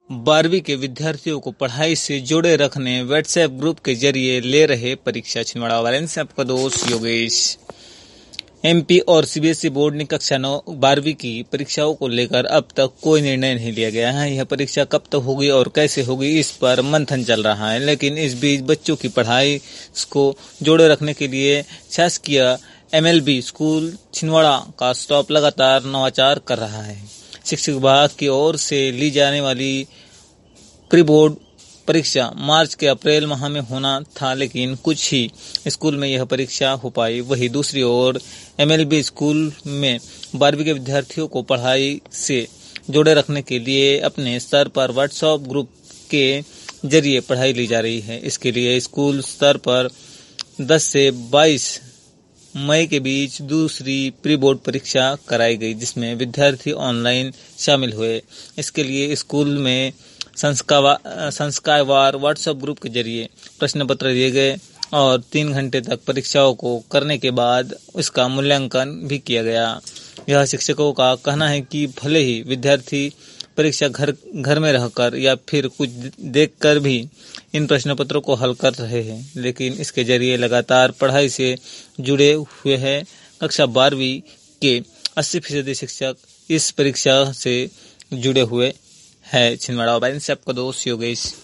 12वीं के विद्यार्थियों को पढ़ाई से जोड़े रखने व्हाट्सएप ग्रुप के जरिए ले रहे परीक्षा। छिंदवाड़ा वायरस से आपका दोस्त योगेश। एमपी और सीबीएसई बोर्ड ने कक्षा 9 12वीं की परीक्षाओं को लेकर अब तक कोई निर्णय नहीं लिया गया है। यह परीक्षा कब तक होगी और कैसे होगी, इस पर मंथन चल रहा है। लेकिन इस बीच बच्चों की पढ़ाई को जोड़े रखने के लिए शासकीय एमएलबी स्कूल छिंदवाड़ा का स्टाफ लगातार नवाचार कर रहा है। शिक्षा विभाग की ओर से ली जाने वाली प्री बोर्ड परीक्षा मार्च के अप्रैल माह में होना था, लेकिन कुछ ही स्कूल में यह परीक्षा हो पाई। वहीं दूसरी ओर एमएलबी स्कूल में 12वीं के विद्यार्थियों को पढ़ाई से जोड़े रखने के लिए अपने स्तर पर व्हाट्सएप ग्रुप के जरिए पढ़ाई ली जा रही है। इसके लिए स्कूल स्तर पर 10 से 22 मई के बीच दूसरी प्री बोर्ड परीक्षा कराई गई, जिसमें विद्यार्थी ऑनलाइन शामिल हुए। इसके लिए स्कूल में संस्कारवार व्हाट्सएप ग्रुप के जरिए प्रश्न पत्र दिए गए और 3 घंटे तक परीक्षाओं को करने के बाद इसका मूल्यांकन भी किया गया। यह शिक्षकों का कहना है कि भले ही विद्यार्थी परीक्षा घर में रहकर या फिर कुछ देखकर भी इन प्रश्न पत्रों को हल कर रहे हैं, लेकिन इसके जरिए लगातार पढ़ाई से जुड़े हुए हैं। कक्षा 12वीं के 80% शिक्षक इस परीक्षा से जुड़े हुए हैं। छिंदवाड़ा वायरस से आपका दोस्त योगेश।